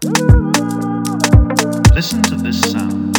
Listen to this sound.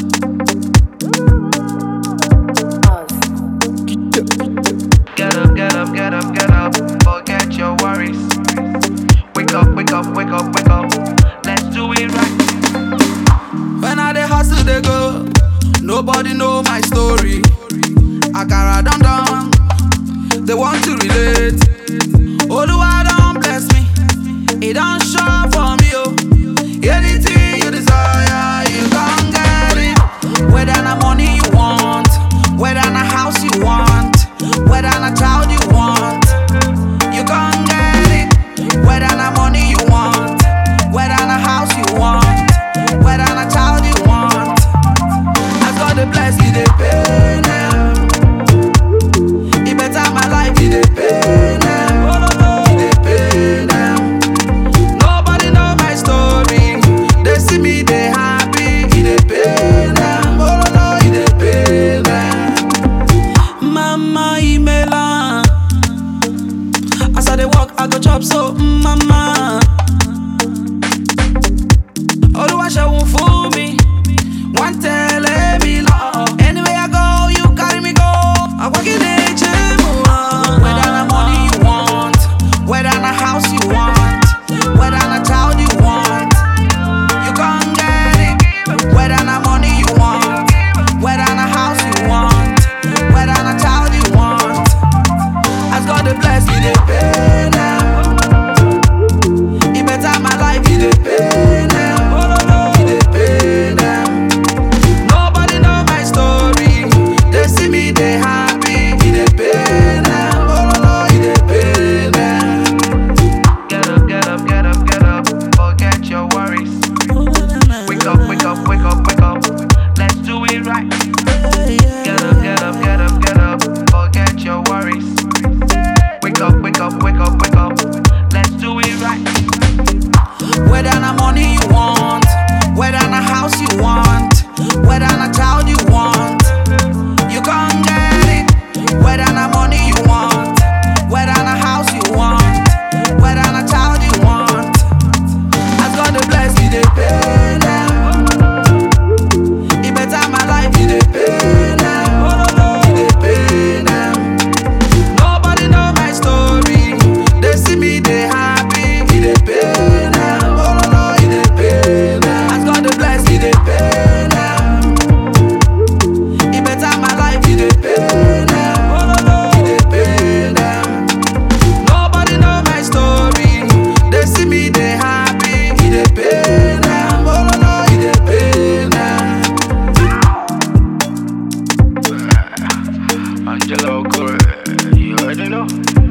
Get up, get up, get up, get up. Forget your worries. Wake up, wake up, wake up, wake up. Let's do it right. When I dey hustle, they go. Nobody know my story. Akara dum dum. They want to relate. Oluwa don bless me. It don't show for me, oh. Anything you desire, you gon' get it. Whether na money you want, whether na house you want, whether na child you want, you gon' get it. Whether na money you want, whether na house you want, whether na child you want, as God dey bless you, dey pay now. It better my life, you dey pay now. You dey pay now. Nobody know my story. They see me, they happy. You dey pay now. Oh no, you dey pay now. Mama Imela, as I dey walk, I go chop so mama. Oluwa ṣeun fún mi, wọ́n tẹ̀lé mi lọ. Anywhere I go, you carry me go. Àwọ̀gídé mu hàn. Whether na money you want, whether na house you want, whether na child you want, you gon' get it. Whether na money you want, whether na house you want, whether na child you want, as God dey bless you, dey pay now. It better my life, you dey pay now. You dey pay now. Nobody know my story. They see me, they happy. You dey pay now. Oh no, you dey pay now. Get up, get up, get up, get up. Forget your worries. Wake up, wake up, wake up, wake up. Let's do it right. Get up, get up, get up, get up. Forget your worries. Wake up, wake up, wake up, wake up. Let's do it right. Whether na money you want, whether na house you want, whether na child you want, you gon' get it. Whether na money you want, whether na house you want, whether na child you want, as God dey bless you, dey pay now. It better my life, you dey pay now. You dey pay now. Nobody know my story. They see me, they happy. You dey pay now. Oh no, you dey pay now. As God dey bless you, dey pay now. It better my life, you dey pay now. You dey pay now. Nobody know my story. They see me, they happy. You dey pay now. Oh no, you dey pay now. Angelo Correa, you already know.